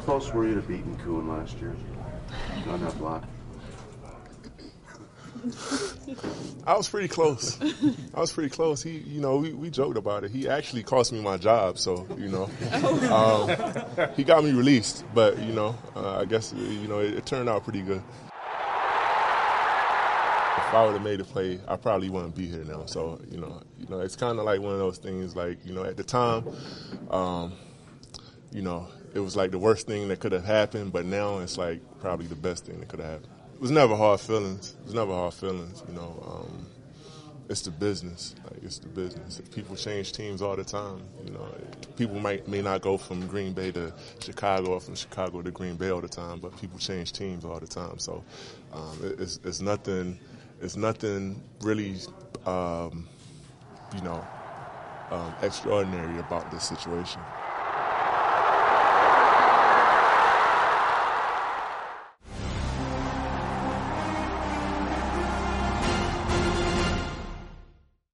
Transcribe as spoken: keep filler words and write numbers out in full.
close were you to beating Kuhn last year on that block? I was pretty close. I was pretty close. He, you know, we, we joked about it. He actually cost me my job, so, you know. Um, he got me released, but, you know, uh, I guess, you know, it, it turned out pretty good. If I would have made a play, I probably wouldn't be here now. So, you know, you know, it's kind of like one of those things, like, you know, at the time, um, you know, it was like the worst thing that could have happened, but now it's like probably the best thing that could have happened. It was never hard feelings. It was never hard feelings, you know. Um, it's the business. Like, it's the business. People change teams all the time. You know, people might may not go from Green Bay to Chicago or from Chicago to Green Bay all the time, but people change teams all the time. So um, it, it's, it's nothing. It's nothing really, um, you know, um, extraordinary about this situation.